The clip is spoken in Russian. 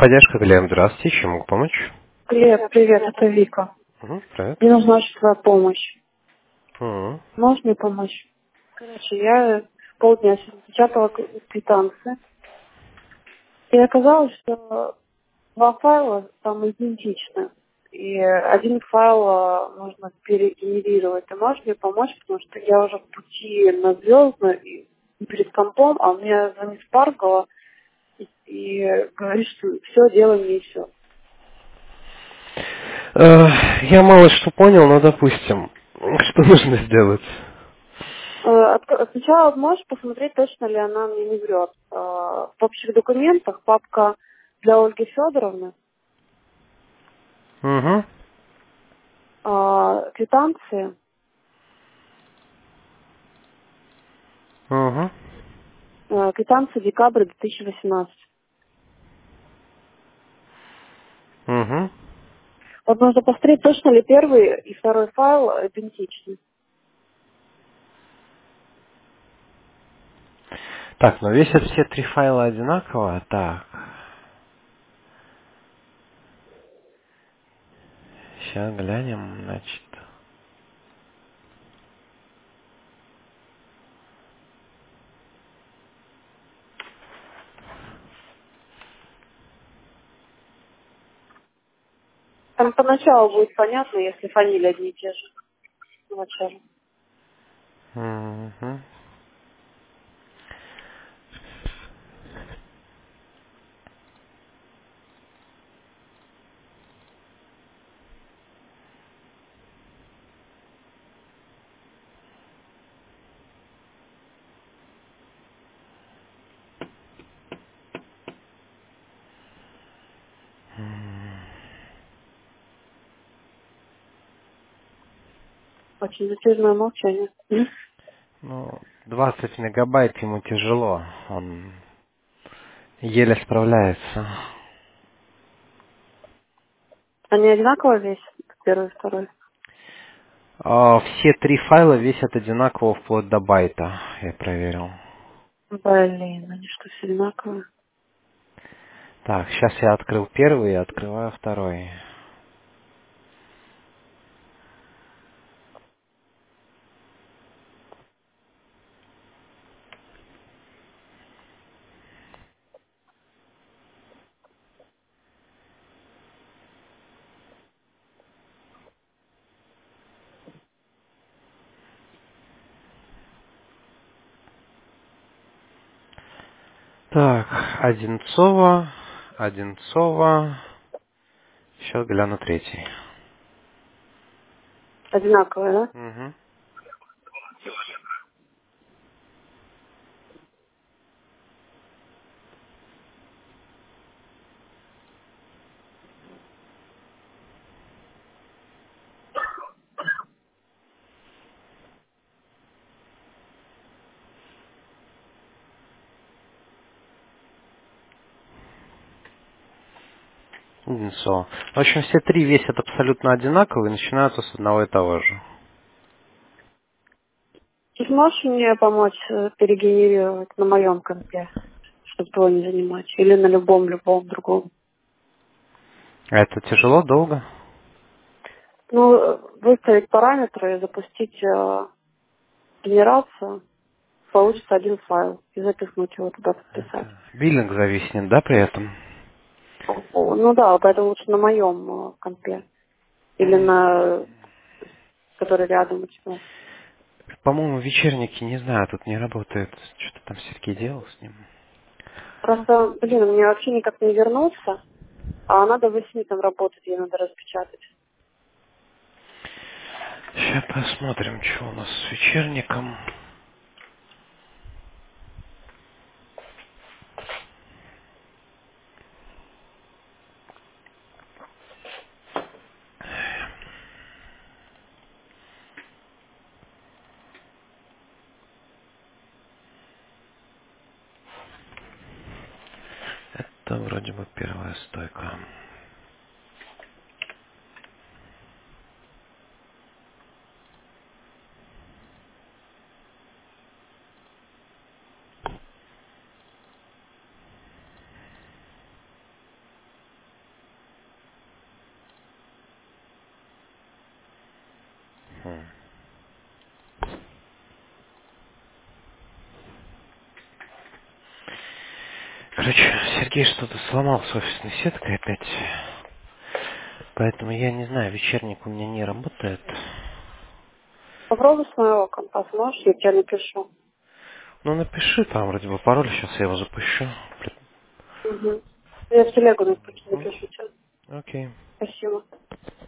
Техподдержка, Глеб, здравствуйте, чем могу помочь? Привет, привет, это Вика. Привет. Мне нужна очень твоя помощь. Мгм. Можешь мне помочь? Короче, я полдня сегодня печатала квитанции, и оказалось, что два файла там идентичны. И один файл нужно перегенерировать. Ты можешь мне помочь, потому что я уже в пути на Звездную и перед компом, а мне звонит Спаркова и говорит, что все, делай мне все. Я мало что понял, но допустим, что нужно сделать? Сначала можешь посмотреть, точно ли она мне не врет. В общих документах папка для Ольги Федоровны, Угу. квитанции, Угу. квитанции декабря 2018. Угу. Вот нужно посмотреть, точно ли первый и второй файл идентичны. Так, но весят все три файла одинаково. Так, сейчас глянем, значит. Там поначалу будет понятно, если фамилии одни и те же. Вот сейчас. Угу. Очень затяжное молчание. Ну, 20 мегабайт ему тяжело. Он еле справляется. Они одинаково весят, первый и второй? Все три файла весят одинаково вплоть до байта, я проверил. Блин, они что, все одинаковые? Так, сейчас я открыл первый и открываю второй. Так, Одинцова, Одинцова. Сейчас гляну третий. Одинаковые, да? Угу. Одинцова. В общем, все три весят абсолютно одинаково и начинаются с одного и того же. Ты сможешь мне помочь перегенерировать на моем компе, чтобы твой не занимать? Или на любом другом? А это тяжело, долго? Ну, выставить параметры и запустить генерацию, получится один файл, и запихнуть его туда, подписать. Биллинг зависнет, да, при этом? Ну да, поэтому лучше на моем компе. Или на, который рядом у тебя. По-моему, вечерники, не знаю, тут не работает. Что-то там Сергей делал с ним. Просто, блин, мне вообще никак не вернуться, а надо 8 там работать, ее надо распечатать. Сейчас посмотрим, что у нас с вечерником. Это вроде бы первая стойка. М. Короче, Сергей что-то сломал с офисной сеткой опять. Поэтому я не знаю, вечерник у меня не работает. Попробуй с моего компа, сможешь, я тебе напишу. Ну напиши там вроде бы пароль, сейчас я его запущу. Угу. Я в телегу напишу Мгм. тебе. Окей. Спасибо.